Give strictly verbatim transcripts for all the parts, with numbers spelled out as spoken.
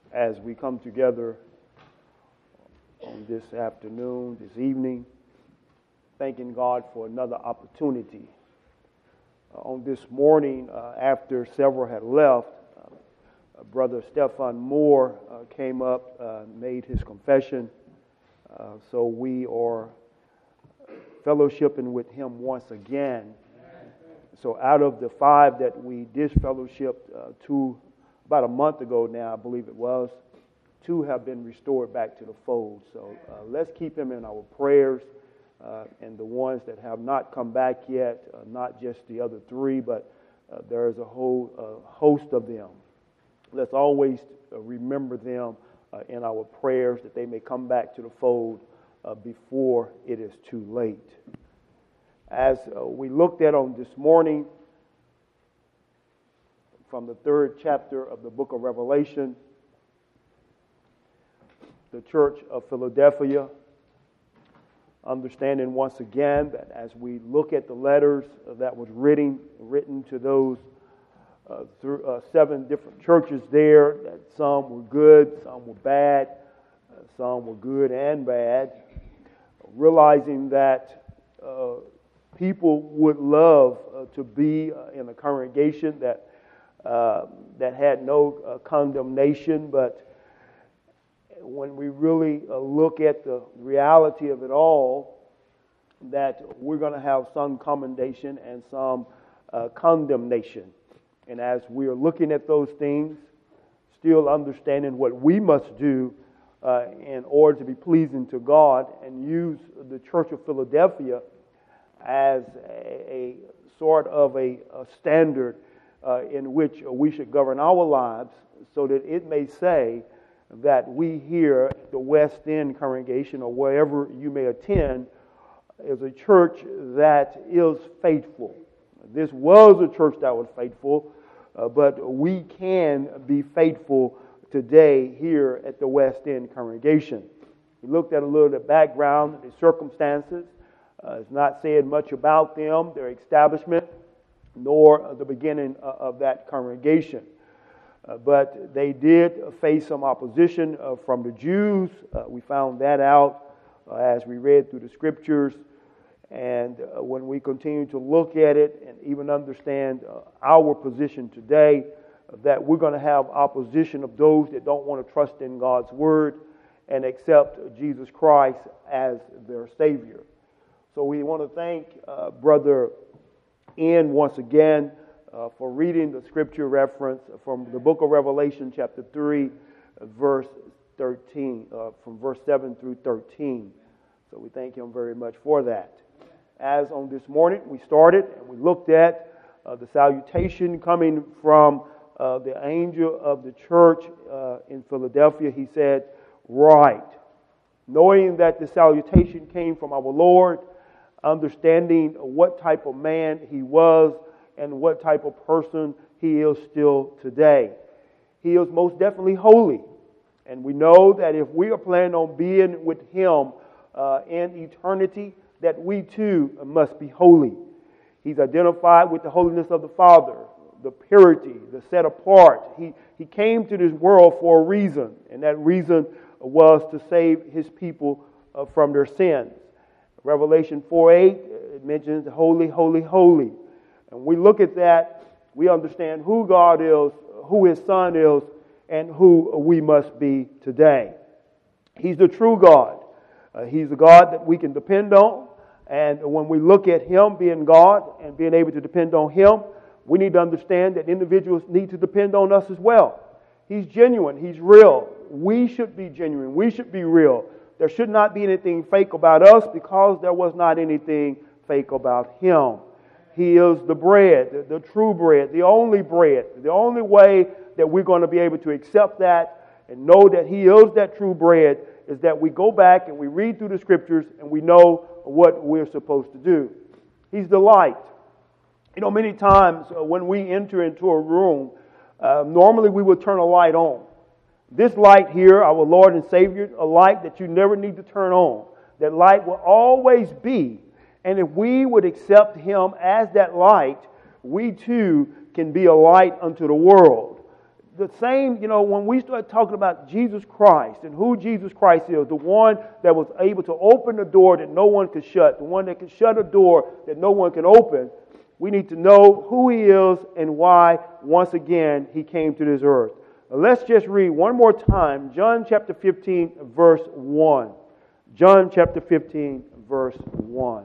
as we come together on this afternoon, this evening, thanking God for another opportunity. Uh, on this morning, uh, after several had left, uh, Brother Stephan Moore uh, came up, uh, made his confession. Uh, so we are fellowshipping with him once again. So out of the five that we disfellowshipped uh, two, about a month ago now, I believe it was, two have been restored back to the fold. So uh, let's keep him in our prayers. Uh, and the ones that have not come back yet, uh, not just the other three, but uh, there is a whole uh, host of them. Let's always uh, remember them uh, in our prayers that they may come back to the fold uh, before it is too late. As uh, we looked at on this morning from the third chapter of the book of Revelation, the church of Philadelphia, understanding once again that as we look at the letters that was written, written to those uh, through, uh, seven different churches there, that some were good, some were bad, uh, some were good and bad, realizing that uh, people would love uh, to be uh, in a congregation that uh, that had no uh, condemnation, but when we really uh, look at the reality of it all, that we're going to have some commendation and some uh, condemnation. And as we are looking at those things, still understanding what we must do uh, in order to be pleasing to God, and use the Church of Philadelphia as a, a sort of a, a standard uh, in which we should govern our lives, so that it may say that we here at the West End congregation, or wherever you may attend, is a church that is faithful. This was a church that was faithful, uh, but we can be faithful today here at the West End congregation. We looked at a little of the background, the circumstances. Uh, it's not said much about them, their establishment, nor the beginning of that congregation. Uh, but they did face some opposition uh, from the Jews. Uh, we found that out uh, as we read through the scriptures. And uh, when we continue to look at it and even understand uh, our position today, uh, that we're going to have opposition of those that don't want to trust in God's word and accept Jesus Christ as their Savior. So we want to thank uh, Brother Ian once again Uh, for reading the scripture reference from the book of Revelation, chapter three, uh, verse thirteen, uh, from verse seven through thirteen. So we thank him very much for that. As on this morning, we started and we looked at uh, the salutation coming from uh, the angel of the church uh, in Philadelphia. He said, "Write," knowing that the salutation came from our Lord, understanding what type of man he was, and what type of person he is still today. He is most definitely holy. And we know that if we are planning on being with him uh, in eternity, that we too must be holy. He's identified with the holiness of the Father, the purity, the set apart. He, he came to this world for a reason, and that reason was to save his people uh, from their sins. Revelation four eight, it mentions holy, holy, holy. And we look at that, we understand who God is, who his Son is, and who we must be today. He's the true God. Uh, he's the God that we can depend on. And when we look at him being God and being able to depend on him, we need to understand that individuals need to depend on us as well. He's genuine. He's real. We should be genuine. We should be real. There should not be anything fake about us, because there was not anything fake about him. He is the bread, the, the true bread, the only bread. The only way that we're going to be able to accept that and know that he is that true bread is that we go back and we read through the scriptures and we know what we're supposed to do. He's the light. You know, many times uh, when we enter into a room, uh, normally we would turn a light on. This light here, our Lord and Savior, a light that you never need to turn on. That light will always be. And if we would accept him as that light, we too can be a light unto the world. the same, you know, when we start talking about Jesus Christ and who Jesus Christ is, the one that was able to open the door that no one could shut, the one that could shut a door that no one can open, we need to know who He is and why, once again, He came to this earth. Let's just read one more time, John chapter fifteen, verse one. John chapter fifteen, verse one.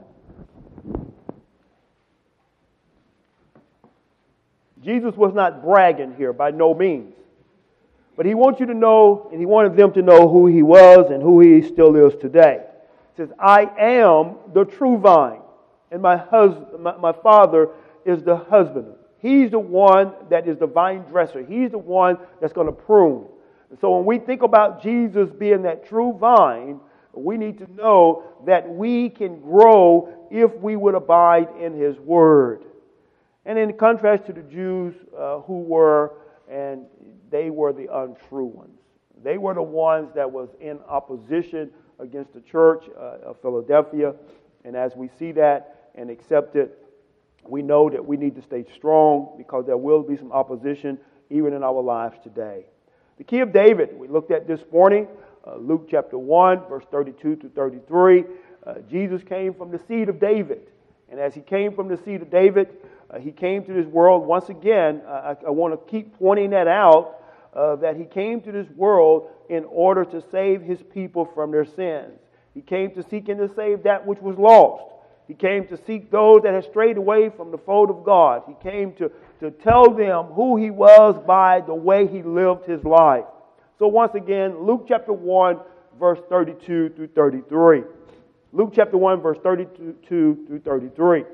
Jesus was not bragging here by no means. But He wants you to know, and He wanted them to know who He was and who He still is today. He says, I am the true vine, and my husband, my, my Father is the husbandman. He's the one that is the vine dresser. He's the one that's going to prune. And so when we think about Jesus being that true vine, we need to know that we can grow if we would abide in His Word. And in contrast to the Jews uh, who were, and they were the untrue ones. They were the ones that was in opposition against the church uh, of Philadelphia. And as we see that and accept it, we know that we need to stay strong because there will be some opposition even in our lives today. The key of David, we looked at this morning, uh, Luke chapter one, verse thirty-two to thirty-three. Uh, Jesus came from the seed of David. And as He came from the seed of David, Uh, he came to this world once again. Uh, I, I want to keep pointing that out, uh, that He came to this world in order to save His people from their sins. He came to seek and to save that which was lost. He came to seek those that had strayed away from the fold of God. He came to, to tell them who He was by the way He lived His life. So once again, Luke chapter one, verse thirty-two through thirty-three. Luke chapter one, verse thirty-two through thirty-three.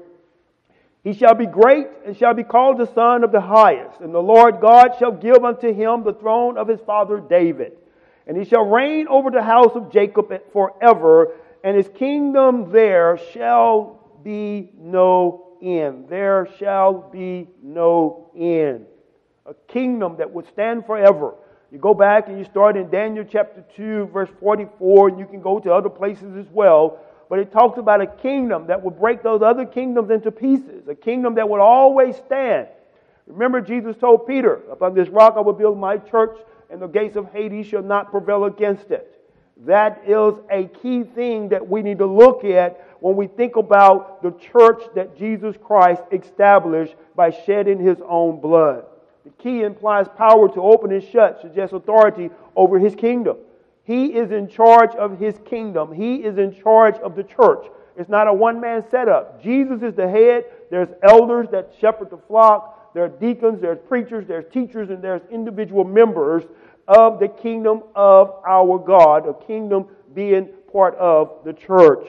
He shall be great and shall be called the Son of the Highest. And the Lord God shall give unto Him the throne of His father David. And He shall reign over the house of Jacob forever. And His kingdom there shall be no end. There shall be no end. A kingdom that would stand forever. You go back and you start in Daniel chapter two, verse forty-four. And you can go to other places as well. But it talks about a kingdom that would break those other kingdoms into pieces. A kingdom that would always stand. Remember, Jesus told Peter, upon this rock I will build my church, and the gates of Hades shall not prevail against it. That is a key thing that we need to look at when we think about the church that Jesus Christ established by shedding His own blood. The key implies power to open and shut, suggests authority over His kingdom. He is in charge of His kingdom. He is in charge of the church. It's not a one-man setup. Jesus is the head. There's elders that shepherd the flock. There are deacons, there's preachers, there's teachers, and there's individual members of the kingdom of our God, a kingdom being part of the church.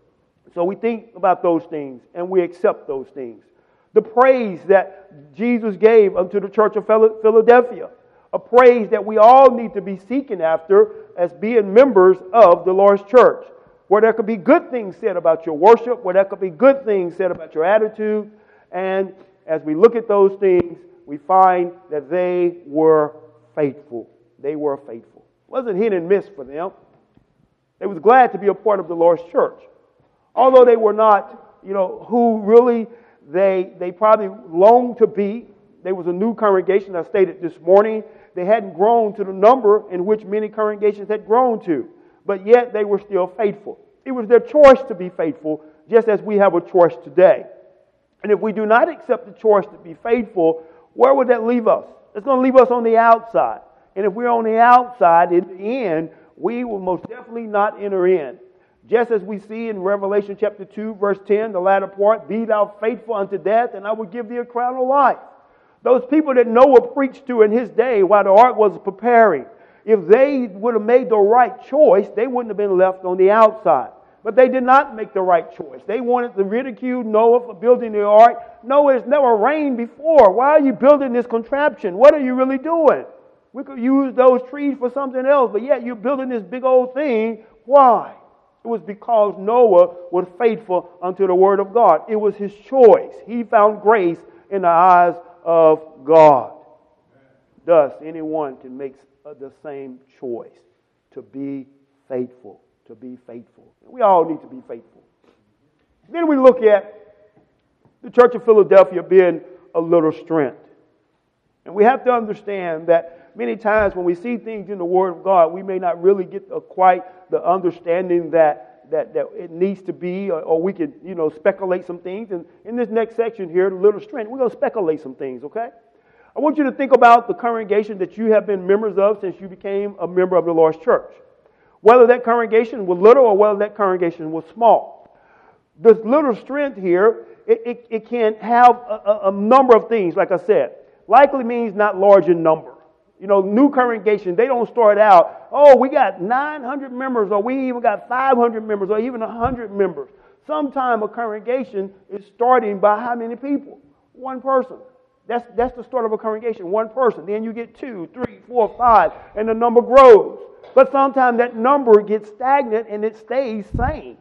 So we think about those things, and we accept those things. The praise that Jesus gave unto the church of Philadelphia, a praise that we all need to be seeking after as being members of the Lord's church, where there could be good things said about your worship, where there could be good things said about your attitude. And as we look at those things, we find that they were faithful. They were faithful. It wasn't hit and miss for them. They was glad to be a part of the Lord's church. Although they were not, you know, who really they they probably longed to be. There was a new congregation, I stated this morning. They hadn't grown to the number in which many congregations had grown to. But yet they were still faithful. It was their choice to be faithful, just as we have a choice today. And if we do not accept the choice to be faithful, where would that leave us? It's going to leave us on the outside. And if we're on the outside, in the end, we will most definitely not enter in. Just as we see in Revelation chapter two, verse ten, the latter part, be thou faithful unto death, and I will give thee a crown of life. Those people that Noah preached to in his day while the ark was preparing, if they would have made the right choice, they wouldn't have been left on the outside. But they did not make the right choice. They wanted to ridicule Noah for building the ark. Noah, it's never rained before. Why are you building this contraption? What are you really doing? We could use those trees for something else, but yet you're building this big old thing. Why? It was because Noah was faithful unto the word of God. It was his choice. He found grace in the eyes of God. Thus, anyone can make the same choice to be faithful. To be faithful. We all need to be faithful. Then we look at the Church of Philadelphia being a little strength. And we have to understand that many times when we see things in the Word of God, we may not really get a, quite the understanding that, that, that it needs to be, or, or we can, you know, speculate some things. And in this next section here, the little strength, we're going to speculate some things, okay? I want you to think about the congregation that you have been members of since you became a member of the Lord's church. Whether that congregation was little or whether that congregation was small. This little strength here, it, it, it can have a, a number of things, like I said. Likely means not large in number. You know, new congregations, they don't start out, oh, we got nine hundred members, or we even got five hundred members, or even one hundred members. Sometimes a congregation is starting by how many people? One person. That's, that's the start of a congregation, one person. Then you get two, three, four, five, and the number grows. But sometimes that number gets stagnant and it stays same.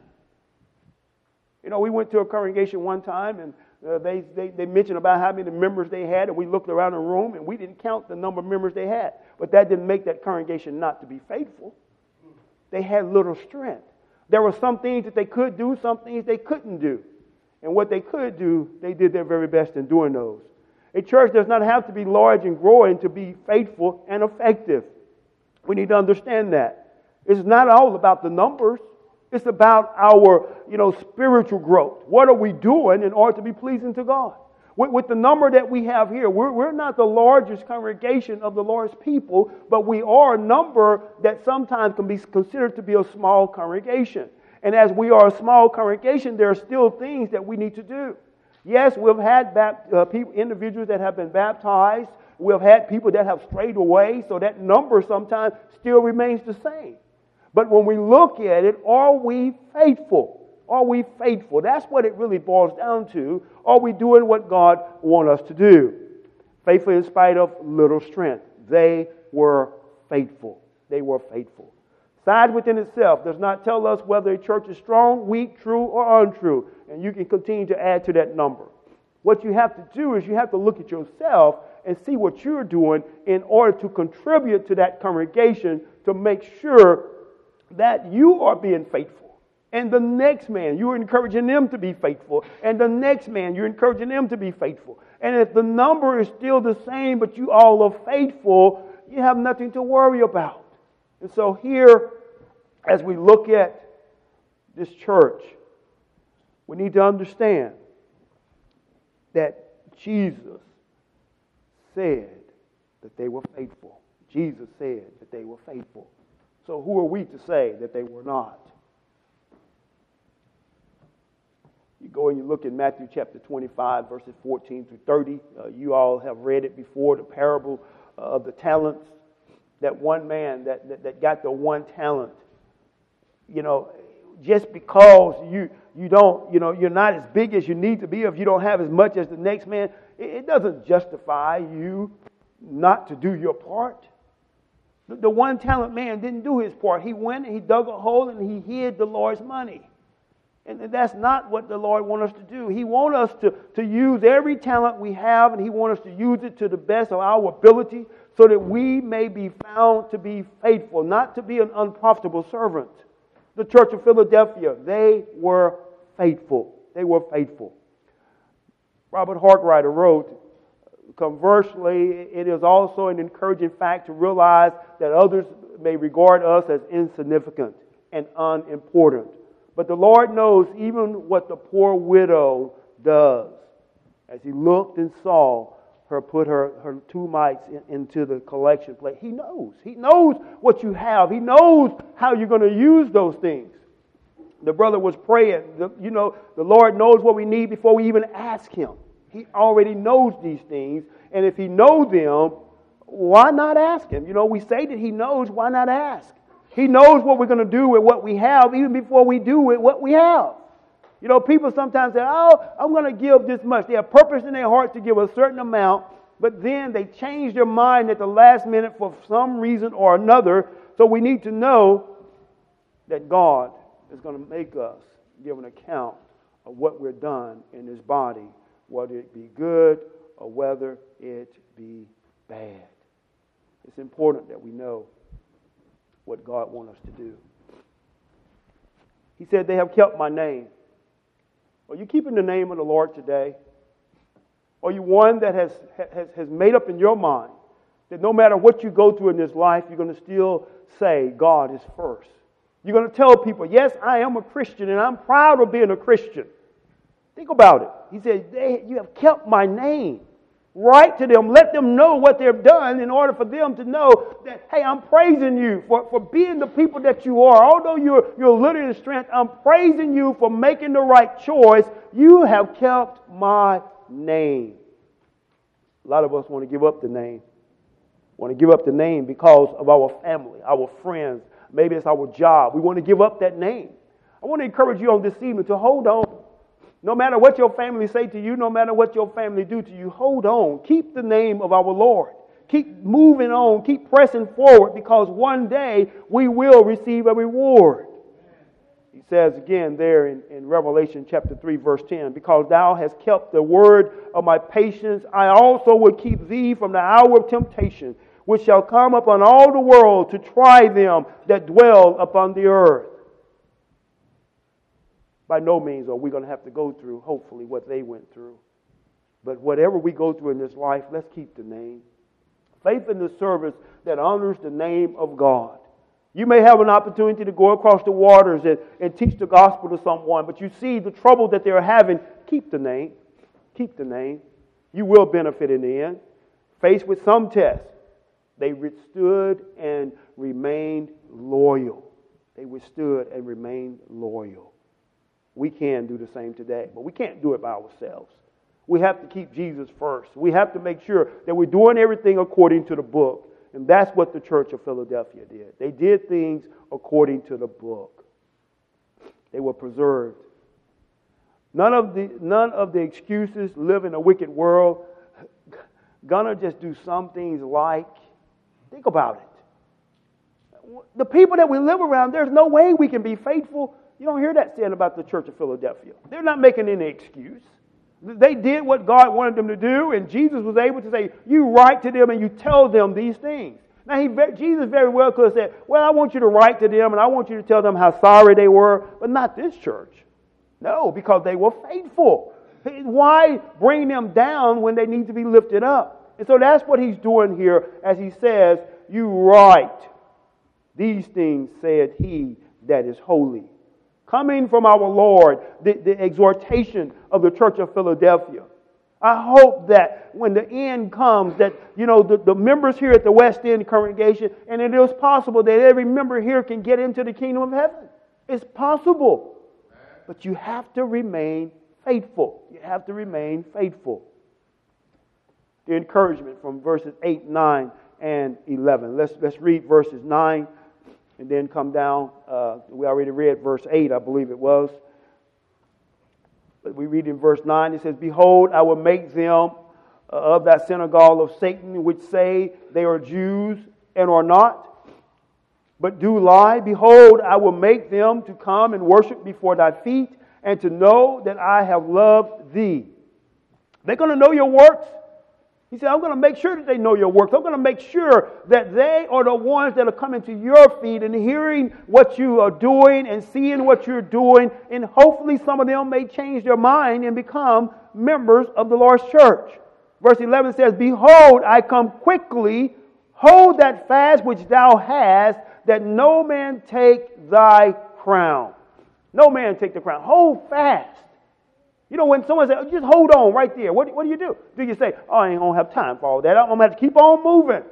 You know, we went to a congregation one time, and uh, they, they, they mentioned about how many members they had, and we looked around the room, and we didn't count the number of members they had. But that didn't make that congregation not to be faithful. They had little strength. There were some things that they could do, some things they couldn't do. And what they could do, they did their very best in doing those. A church does not have to be large and growing to be faithful and effective. We need to understand that. It's not all about the numbers. It's about our, you know, spiritual growth. What are we doing in order to be pleasing to God? With, with the number that we have here, we're, we're not the largest congregation of the Lord's people, but we are a number that sometimes can be considered to be a small congregation. And as we are a small congregation, there are still things that we need to do. Yes, we've had bapt- uh, people, individuals that have been baptized. We've had people that have strayed away, so that number sometimes still remains the same. But when we look at it, are we faithful? Are we faithful? That's what it really boils down to. Are we doing what God wants us to do? Faithful in spite of little strength. They were faithful. They were faithful. Size within itself does not tell us whether a church is strong, weak, true, or untrue. And you can continue to add to that number. What you have to do is you have to look at yourself and see what you're doing in order to contribute to that congregation to make sure that you are being faithful. And the next man, you're encouraging them to be faithful. And the next man, you're encouraging them to be faithful. And if the number is still the same, but you all are faithful, you have nothing to worry about. And so here, as we look at this church, we need to understand that Jesus said that they were faithful. Jesus said that they were faithful. So who are we to say that they were not? You go and you look at Matthew chapter twenty-five, verses fourteen through thirty. Uh, you all have read it before, the parable uh, of the talents. That one man that, that, that got the one talent. You know, just because you you don't, you know, you're not as big as you need to be, if you don't have as much as the next man, it, it doesn't justify you not to do your part. The, the one talent man didn't do his part. He went and he dug a hole and he hid the Lord's money. And that's not what the Lord wants us to do. He wants us to, to use every talent we have, and He wants us to use it to the best of our ability so that we may be found to be faithful, not to be an unprofitable servant. The Church of Philadelphia, they were faithful. They were faithful. Robert Hartwriter wrote, conversely, it is also an encouraging fact to realize that others may regard us as insignificant and unimportant. But the Lord knows even what the poor widow does. As He looked and saw her put her, her two mites in, into the collection plate, He knows. He knows what you have. He knows how you're going to use those things. The brother was praying. The, you know, the Lord knows what we need before we even ask Him. He already knows these things. And if He knows them, why not ask Him? You know, we say that He knows. Why not ask? He knows what we're going to do with what we have even before we do with what we have. You know, people sometimes say, oh, I'm going to give this much. They have purpose in their heart to give a certain amount, but then they change their mind at the last minute for some reason or another. So we need to know that God is going to make us give an account of what we're done in this body, whether it be good or whether it be bad. It's important that we know what God wants us to do. He said, they have kept my name. Are you keeping the name of the Lord today? Are you one that has, has, has made up in your mind That no matter what you go through in this life, you're going to still say God is first. You're going to tell people, yes, I am a Christian and I'm proud of being a Christian. Think about it. He said, they, you have kept my name. Write to them. Let them know what they've done in order for them to know that, hey, I'm praising you for, for being the people that you are. Although you're, you're little in strength, I'm praising you for making the right choice. You have kept my name. A lot of us want to give up the name. Want to give up the name because of our family, our friends. Maybe it's our job. We want to give up that name. I want to encourage you on this evening to hold on. No matter what your family say to you, no matter what your family do to you, hold on. Keep the name of our Lord. Keep moving on. Keep pressing forward, because one day we will receive a reward. He says again there in, in Revelation chapter three, verse ten, because thou hast kept the word of my patience, I also will keep thee from the hour of temptation, which shall come upon all the world to try them that dwell upon the earth. By no means are we going to have to go through, hopefully, what they went through. But whatever we go through in this life, let's keep the name. Faith in the service that honors the name of God. You may have an opportunity to go across the waters and, and teach the gospel to someone, but you see the trouble that they're having. Keep the name. Keep the name. You will benefit in the end. Faced with some tests, they withstood and remained loyal. They withstood and remained loyal. We can do the same today, but we can't do it by ourselves. We have to keep Jesus first. We have to make sure that we're doing everything according to the book. And that's what the Church of Philadelphia did. They did things according to the book. They were preserved. None of the, none of the excuses live in a wicked world. Gonna just do some things like, think about it. The people that we live around, there's no way we can be faithful. You don't hear that said about the Church of Philadelphia. They're not making any excuse. They did what God wanted them to do, and Jesus was able to say, you write to them and you tell them these things. Now, he, Jesus very well could have said, well, I want you to write to them and I want you to tell them how sorry they were, but not this church. No, because they were faithful. Why bring them down when they need to be lifted up? And so that's what he's doing here as he says, you write. These things said he that is holy. Coming from our Lord, the, the exhortation of the Church of Philadelphia. I hope that when the end comes, that, you know, the, the members here at the West End congregation, and it is possible that every member here can get into the kingdom of heaven. It's possible. But you have to remain faithful. You have to remain faithful. The encouragement from verses eight, nine, and eleven. Let's, let's read verses nine. And then come down, uh, we already read verse eight, I believe it was. But we read in verse nine, it says, behold, I will make them uh, of that synagogue of Satan, which say they are Jews and are not, but do lie. Behold, I will make them to come and worship before thy feet, and to know that I have loved thee. They're going to know your works. He said, I'm going to make sure that they know your works. I'm going to make sure that they are the ones that are coming to your feet and hearing what you are doing and seeing what you're doing. And hopefully some of them may change their mind and become members of the Lord's church. Verse eleven says, behold, I come quickly. Hold that fast which thou hast, that no man take thy crown. No man take the crown. Hold fast. You know, when someone says, just hold on right there, what, what do you do? Do you say, oh, I ain't going to have time for all that. I'm going to have to keep on moving.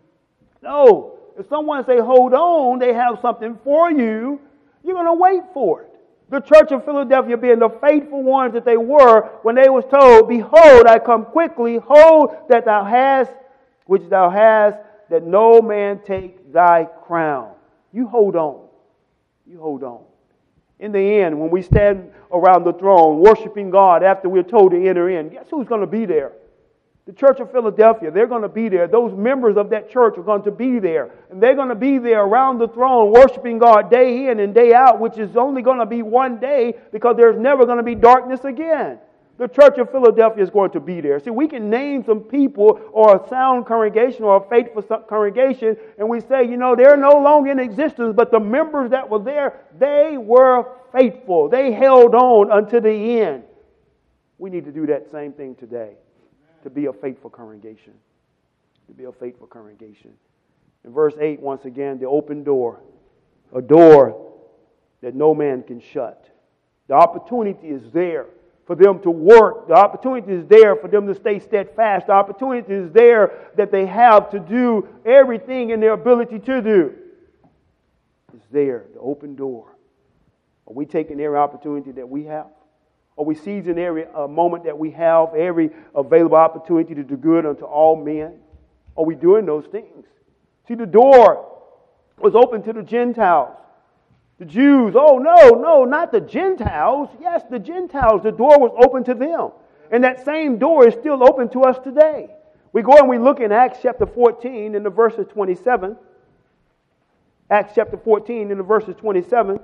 No. If someone say, hold on, they have something for you, you're going to wait for it. The Church of Philadelphia being the faithful ones that they were when they was told, behold, I come quickly, hold that thou hast, which thou hast, that no man take thy crown. You hold on. You hold on. In the end, when we stand around the throne worshiping God after we're told to enter in, guess who's going to be there? The Church of Philadelphia. They're going to be there. Those members of that church are going to be there. And they're going to be there around the throne worshiping God day in and day out, which is only going to be one day because there's never going to be darkness again. The Church of Philadelphia is going to be there. See, we can name some people or a sound congregation or a faithful congregation, and we say, you know, they're no longer in existence, but the members that were there, they were faithful. They held on until the end. We need to do that same thing today, to be a faithful congregation. to be a faithful congregation. In verse eight, once again, the open door. A door that no man can shut. The opportunity is there for them to work. The opportunity is there for them to stay steadfast. The opportunity is there that they have to do everything in their ability to do. It's there, the open door. Are we taking every opportunity that we have? Are we seizing every uh, moment that we have, every available opportunity to do good unto all men? Are we doing those things? See, the door was open to the Gentiles. The Jews, oh no, no, not the Gentiles. Yes, the Gentiles, the door was open to them. And that same door is still open to us today. We go and we look in Acts chapter fourteen in the verses twenty-seven. Acts chapter fourteen in the verses twenty-seven.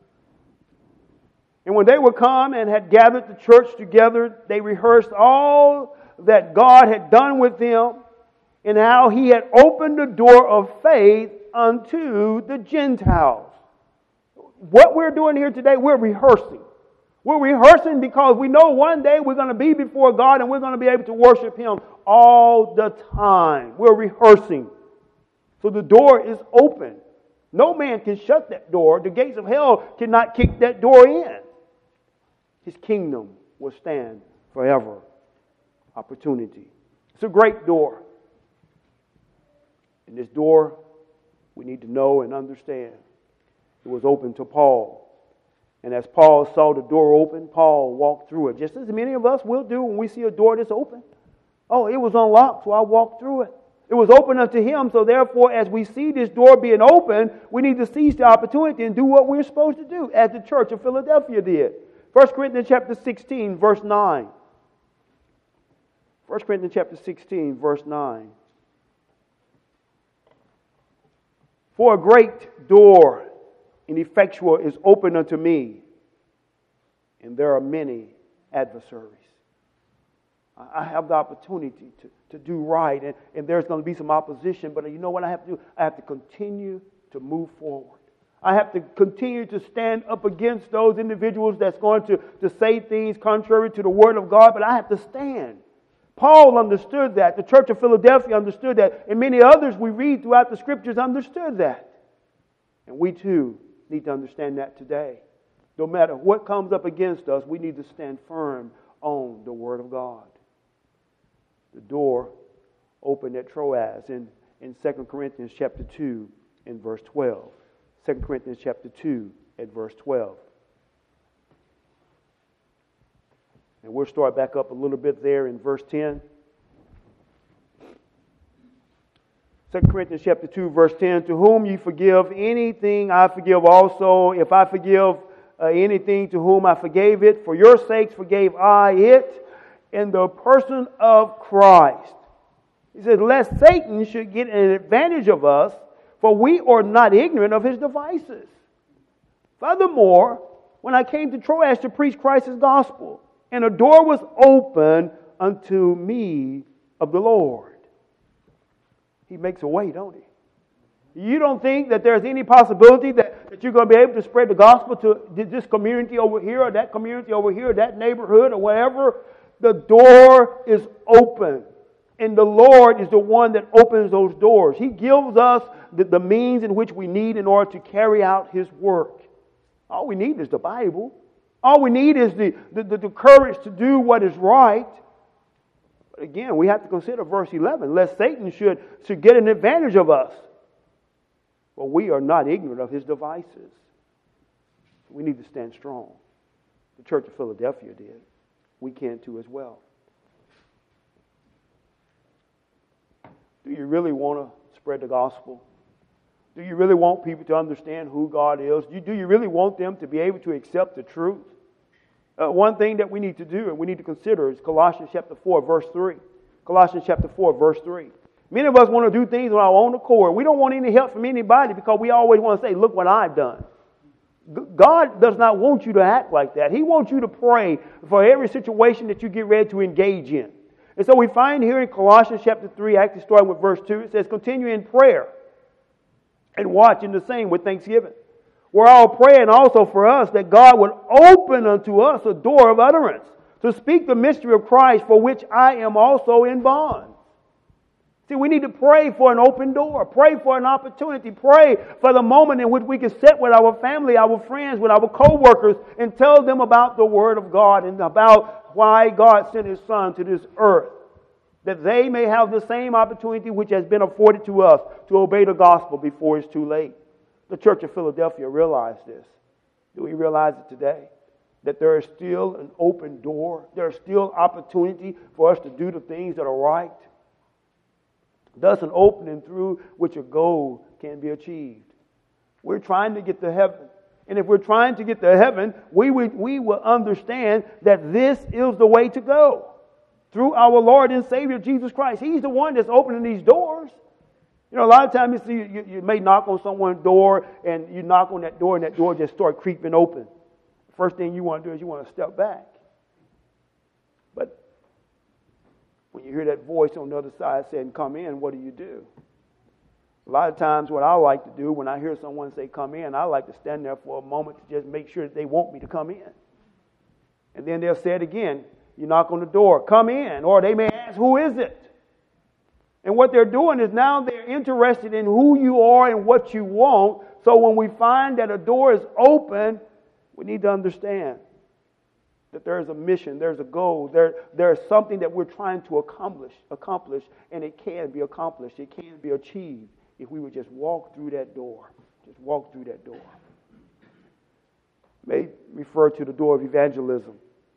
And when they were come and had gathered the church together, they rehearsed all that God had done with them and how He had opened the door of faith unto the Gentiles. What we're doing here today, we're rehearsing. We're rehearsing because we know one day we're going to be before God and we're going to be able to worship Him all the time. We're rehearsing. So the door is open. No man can shut that door. The gates of hell cannot kick that door in. His kingdom will stand forever. Opportunity. It's a great door. And this door, we need to know and understand. It was open to Paul. And as Paul saw the door open, Paul walked through it. Just as many of us will do when we see a door that's open. Oh, it was unlocked, so I walked through it. It was open unto him, so therefore, as we see this door being open, we need to seize the opportunity and do what we're supposed to do, as the church of Philadelphia did. First Corinthians chapter sixteen, verse nine. First Corinthians chapter sixteen, verse nine. For a great door and effectual is open unto me, and there are many adversaries. I have the opportunity to, to do right, and, and there's going to be some opposition, but you know what I have to do? I have to continue to move forward. I have to continue to stand up against those individuals that's going to, to say things contrary to the Word of God, but I have to stand. Paul understood that. The church of Philadelphia understood that. And many others we read throughout the Scriptures understood that. And we too need to understand that today. No matter what comes up against us, we need to stand firm on the Word of God. The door opened at Troas in, in Second Corinthians chapter two and verse twelve. Second Corinthians chapter two at verse twelve. And we'll start back up a little bit there in verse ten. Second Corinthians chapter two, verse ten. To whom you forgive anything, I forgive also. If I forgive uh, anything, to whom I forgave it, for your sakes forgave I it in the person of Christ. He says, lest Satan should get an advantage of us, for we are not ignorant of his devices. Furthermore, when I came to Troas to preach Christ's gospel, and a door was opened unto me of the Lord. He makes a way, don't he? You don't think that there's any possibility that, that you're going to be able to spread the gospel to this community over here or that community over here, that neighborhood or whatever? The door is open. And the Lord is the one that opens those doors. He gives us the, the means in which we need in order to carry out His work. All we need is the Bible. All we need is the, the, the, the courage to do what is right. But again, we have to consider verse eleven, lest Satan should, should get an advantage of us. But we are not ignorant of his devices. We need to stand strong. The Church of Philadelphia did. We can too as well. Do you really want to spread the gospel? Do you really want people to understand who God is? Do you, do you really want them to be able to accept the truth? Uh, one thing that we need to do and we need to consider is Colossians chapter four, verse three. Colossians chapter four, verse three. Many of us want to do things on our own accord. We don't want any help from anybody because we always want to say, look what I've done. God does not want you to act like that. He wants you to pray for every situation that you get ready to engage in. And so we find here in Colossians chapter three, actually starting with verse two, it says, continue in prayer and watch in the same with thanksgiving. We're all praying also for us that God would open unto us a door of utterance to speak the mystery of Christ, for which I am also in bonds. See, we need to pray for an open door. Pray for an opportunity. Pray for the moment in which we can sit with our family, our friends, with our co-workers, and tell them about the Word of God and about why God sent His Son to this earth, that they may have the same opportunity which has been afforded to us to obey the gospel before it's too late. The Church of Philadelphia realized this. Do we realize it today? That there is still an open door. There is still opportunity for us to do the things that are right. Thus an opening through which a goal can be achieved. We're trying to get to heaven. And if we're trying to get to heaven, we will, we will understand that this is the way to go. Through our Lord and Savior, Jesus Christ. He's the one that's opening these doors. You know, a lot of times you see, you, you may knock on someone's door, and you knock on that door, and that door just starts creeping open. First thing you want to do is you want to step back. But when you hear that voice on the other side saying, come in, what do you do? A lot of times what I like to do when I hear someone say, come in, I like to stand there for a moment to just make sure that they want me to come in. And then they'll say it again. You knock on the door, come in. Or they may ask, who is it? And what they're doing is now they're interested in who you are and what you want. So when we find that a door is open, we need to understand that there is a mission, there's a goal, there, there's something that we're trying to accomplish, accomplish, and it can be accomplished, it can be achieved if we would just walk through that door. Just walk through that door. May refer to the door of evangelism.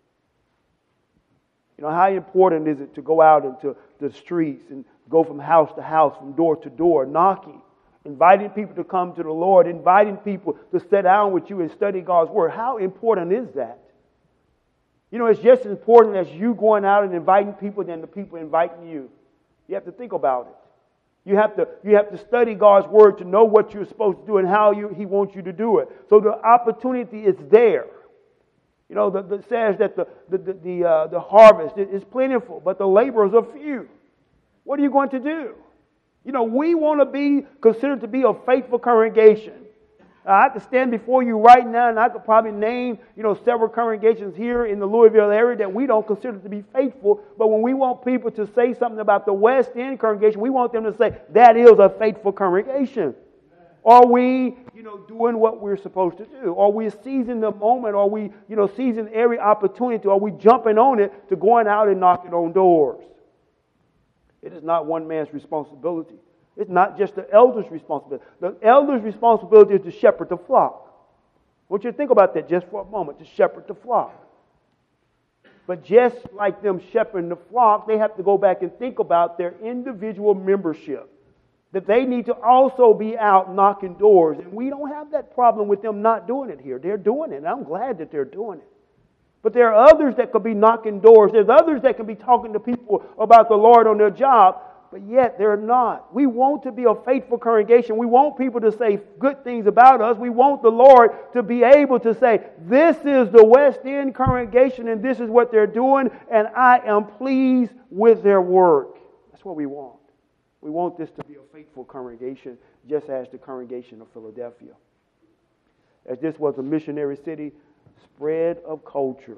You know, how important is it to go out into the streets and go from house to house, from door to door, knocking, inviting people to come to the Lord, inviting people to sit down with you and study God's Word? How important is that? You know, it's just as important as you going out and inviting people than the people inviting you. You have to think about it. You have to you have to study God's Word to know what you're supposed to do and how you, He wants you to do it. So the opportunity is there. You know, the, the says that the the the the, uh, the harvest is plentiful, but the laborers are few. What are you going to do? You know, we want to be considered to be a faithful congregation. I could stand before you right now and I could probably name, you know, several congregations here in the Louisville area that we don't consider to be faithful. But when we want people to say something about the West End congregation, we want them to say, that is a faithful congregation. Are we, you know, doing what we're supposed to do? Are we seizing the moment? Are we, you know, seizing every opportunity? Are we jumping on it to going out and knocking on doors? It is not one man's responsibility. It's not just the elder's responsibility. The elder's responsibility is to shepherd the flock. I want you to think about that just for a moment, to shepherd the flock. But just like them shepherding the flock, they have to go back and think about their individual membership. That they need to also be out knocking doors. And we don't have that problem with them not doing it here. They're doing it. And I'm glad that they're doing it. But there are others that could be knocking doors. There's others that can be talking to people about the Lord on their job. But yet they're not. We want to be a faithful congregation. We want people to say good things about us. We want the Lord to be able to say, this is the West End congregation and this is what they're doing and I am pleased with their work. That's what we want. We want this to be a faithful congregation, just as the congregation of Philadelphia. As this was a missionary city, spread of culture.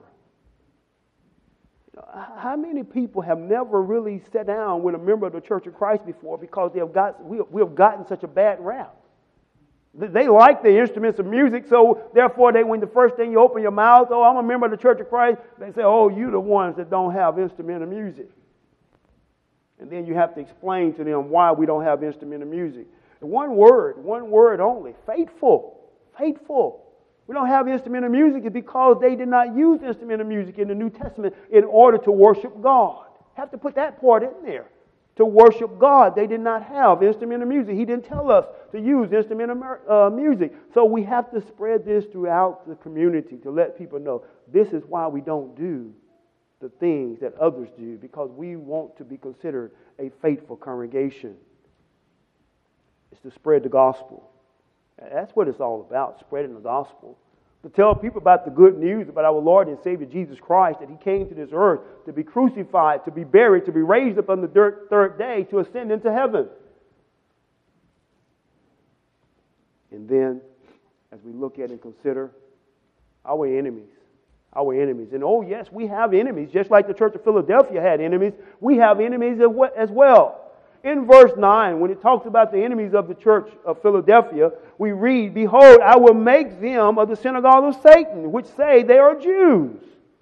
How many people have never really sat down with a member of the Church of Christ before because they have got we, we have gotten such a bad rap? They like the instruments of music, so therefore, they when the first thing you open your mouth, oh, I'm a member of the Church of Christ, they say, oh, you the ones that don't have instrument of music. And then you have to explain to them why we don't have instrument of music. One word, one word only, faithful, faithful. We don't have instrument of music because they did not use instrument of music in the New Testament in order to worship God. Have to put that part in there. To worship God, they did not have instrument of music. He didn't tell us to use instrument of uh, music. So we have to spread this throughout the community to let people know this is why we don't do the things that others do, because we want to be considered a faithful congregation. It's to spread the gospel. That's what it's all about, spreading the gospel. To tell people about the good news about our Lord and Savior Jesus Christ, that He came to this earth to be crucified, to be buried, to be raised up on the third day, to ascend into heaven. And then, as we look at and consider our enemies, our enemies. And oh yes, we have enemies, just like the Church of Philadelphia had enemies. We have enemies as well. In verse nine, when it talks about the enemies of the church of Philadelphia, we read, "Behold, I will make them of the synagogue of Satan, which say they are Jews."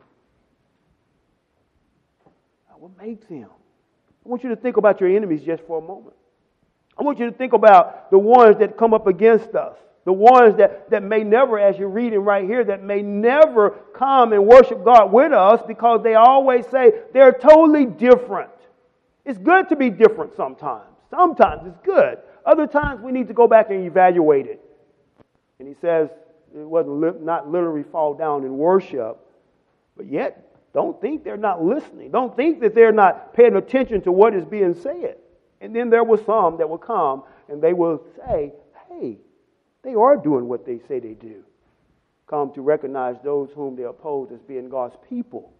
I will make them. I want you to think about your enemies just for a moment. I want you to think about the ones that come up against us. The ones that, that may never, as you're reading right here, that may never come and worship God with us because they always say they're totally different. It's good to be different sometimes. Sometimes it's good. Other times we need to go back and evaluate it. And he says it wasn't li- not literally fall down in worship, but yet don't think they're not listening. Don't think that they're not paying attention to what is being said. And then there were some that will come and they will say, hey, they are doing what they say they do. Come to recognize those whom they oppose as being God's people.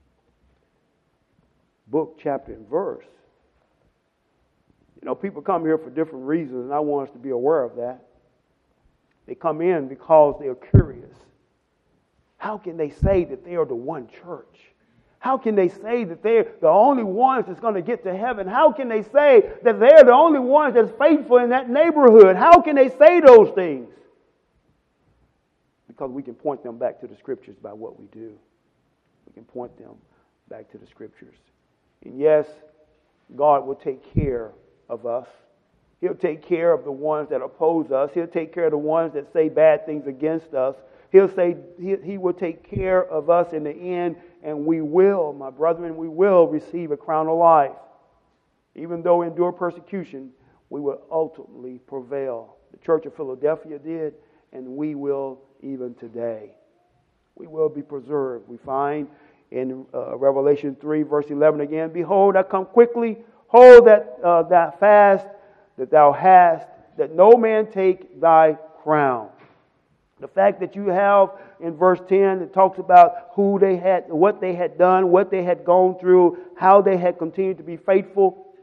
Book, chapter, and verse. You know, people come here for different reasons, and I want us to be aware of that. They come in because they are curious. How can they say that they are the one church? How can they say that they're the only ones that's going to get to heaven? How can they say that they're the only ones that's faithful in that neighborhood? How can they say those things? Because we can point them back to the Scriptures by what we do. We can point them back to the Scriptures. And yes, God will take care of us. He'll take care of the ones that oppose us. He'll take care of the ones that say bad things against us. He'll say he, he will take care of us in the end, and we will, my brethren, we will receive a crown of life. Even though we endure persecution, we will ultimately prevail. The Church of Philadelphia did, and we will even today. We will be preserved. We find in uh, Revelation three, verse eleven again, "Behold, I come quickly. Hold that uh, thou fast that thou hast, that no man take thy crown." The fact that you have in verse ten, it talks about who they had, what they had done, what they had gone through, how they had continued to be faithful.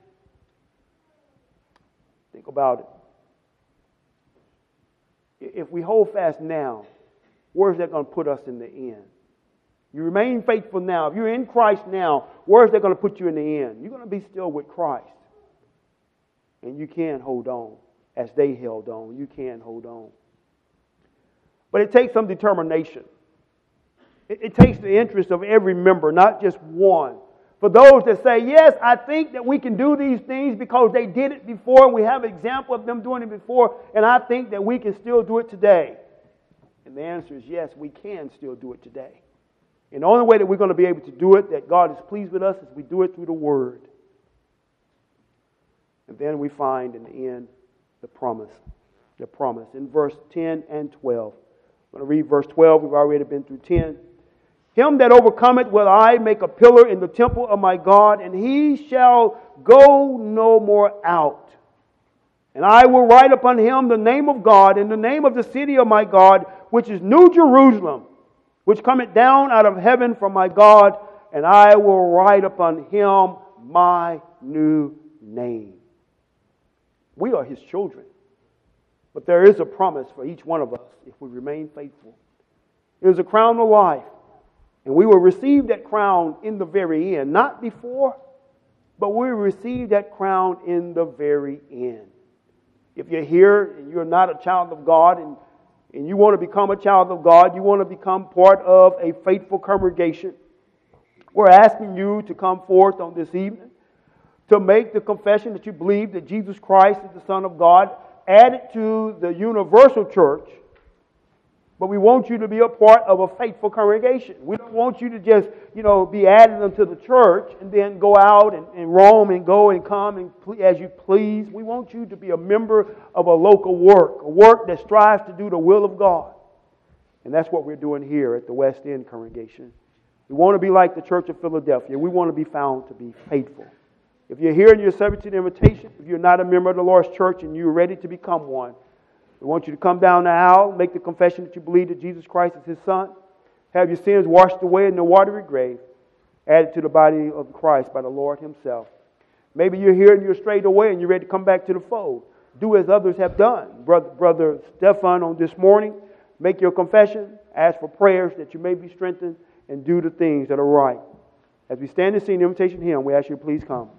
Think about it. If we hold fast now, where's that going to put us in the end? You remain faithful now. If you're in Christ now, where's that going to put you in the end? You're going to be still with Christ. And you can hold on. As they held on, you can hold on. But it takes some determination. It, it takes the interest of every member, not just one. For those that say, yes, I think that we can do these things because they did it before, and we have an example of them doing it before, and I think that we can still do it today. And the answer is yes, we can still do it today. And the only way that we're going to be able to do it, that God is pleased with us, is we do it through the Word. And then we find in the end the promise. The promise. In verse ten and twelve. I'm going to read verse twelve. We've already been through ten. "Him that overcometh will I make a pillar in the temple of my God, and he shall go no more out. And I will write upon him the name of God and the name of the city of my God, which is New Jerusalem, which cometh down out of heaven from my God, and I will write upon him my new name." We are his children. But there is a promise for each one of us if we remain faithful. It is a crown of life. And we will receive that crown in the very end. Not before, but we will receive that crown in the very end. If you're here and you're not a child of God and, and you want to become a child of God, you want to become part of a faithful congregation, we're asking you to come forth on this evening to make the confession that you believe that Jesus Christ is the Son of God, added to the universal church. But we want you to be a part of a faithful congregation. We don't want you to just, you know, be added unto the church and then go out and, and roam and go and come and ple- as you please. We want you to be a member of a local work, a work that strives to do the will of God. And that's what we're doing here at the West End congregation. We want to be like the Church of Philadelphia. We want to be found to be faithful. If you're here and you're subject to the invitation, if you're not a member of the Lord's church and you're ready to become one, we want you to come down the aisle, make the confession that you believe that Jesus Christ is His Son, have your sins washed away in the watery grave, added to the body of Christ by the Lord Himself. Maybe you're here and you're strayed away and you're ready to come back to the fold. Do as others have done. Brother, Brother Stefan on this morning, make your confession, ask for prayers that you may be strengthened, and do the things that are right. As we stand and sing the invitation hymn, we ask you to please come.